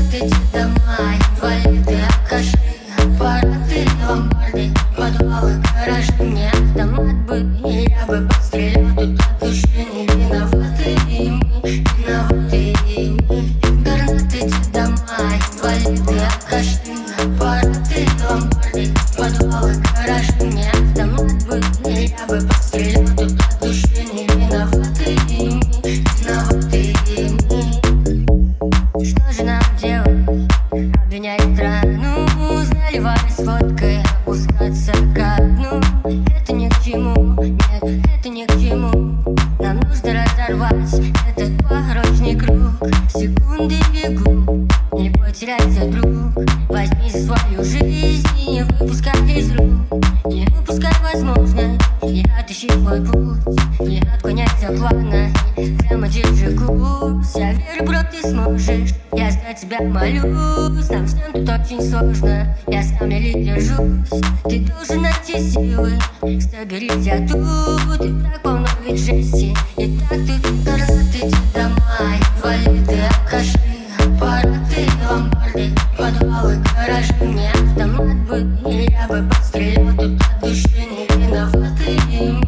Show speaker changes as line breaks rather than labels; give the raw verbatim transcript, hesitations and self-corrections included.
эти дома, инвалиды, алкаши, аппараты, ломбарды, подвалы, гаражи. Мне автомат бы, и я бы пострелял тут от души. Не виноваты и мы, виноваты и мы. Интернет, эти дома, инвалиды, алкаши, аппараты, ломбарды, подвалы, гаражи. Мне автомат бы, и я бы пострелял тут от души. Не виноваты и мы, виноваты и мы. Что же нам делать? Обвинять страну, заливаясь водкой, опускаться ко дну. Это ни к чему, нет, это ни к чему. Нам нужно разорвать этот порочный круг. Секунды бегут, не потеряйся, друг. Возьми за свою жизнь и не выпускай из рук. Не выпускай возможность и отыщи свой путь. Не отклоняйся от плана, прямо держи курс. Я верю, бро, ты сможешь, я за тебя молюсь. Нам всем тут очень сложно, я сам еле держусь. Ты должен найти силы, соберись, я тут. И так полно ведь жести, и так тут интернет, эти дома, инвалиды, алкаши, аппараты, ломбарды, подвалы, гаражи. Мне автомат бы, и я бы пострелял тут от души. Не виноваты и мы.